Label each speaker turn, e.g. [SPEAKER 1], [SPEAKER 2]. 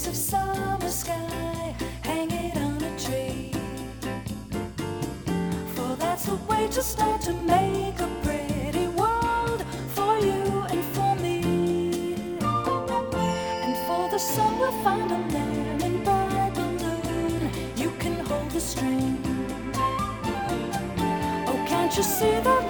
[SPEAKER 1] of summer sky, hang it on a tree. For that's the way to start to make a pretty world for you and for me. And for the sun we'll find a lemon bright balloon. You can hold the string. Oh, can't you see that